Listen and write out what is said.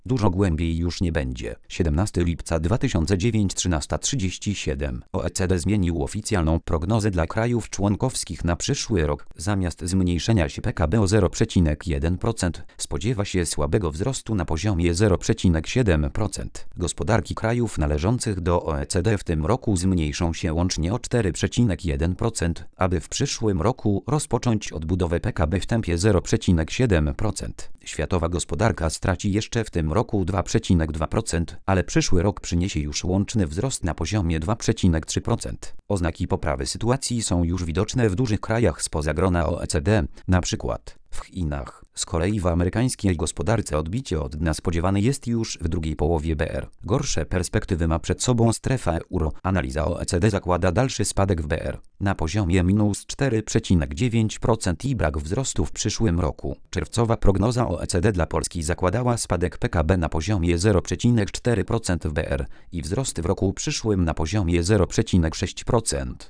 Dużo głębiej już nie będzie. 17 lipca 2009 13:37. OECD zmienił oficjalną prognozę dla krajów członkowskich na przyszły rok. Zamiast zmniejszenia się PKB o 0,1%, spodziewa się słabego wzrostu na poziomie 0,7%. Gospodarki krajów należących do OECD w tym roku zmniejszą się łącznie o 4,1%, aby w przyszłym roku rozpocząć odbudowę PKB w tempie 0,7%. Światowa gospodarka straci jeszcze w tym roku 2,2%, ale przyszły rok przyniesie już łączny wzrost na poziomie 2,3%. Oznaki poprawy sytuacji są już widoczne w dużych krajach spoza grona OECD, na przykład w Chinach. Z kolei w amerykańskiej gospodarce odbicie od dna spodziewane jest już w drugiej połowie BR. Gorsze perspektywy ma przed sobą strefa euro. Analiza OECD zakłada dalszy spadek w BR na poziomie -4,9% i brak wzrostu w przyszłym roku. Czerwcowa prognoza OECD dla Polski zakładała spadek PKB na poziomie 0,4% w BR i wzrost w roku przyszłym na poziomie 0,6%.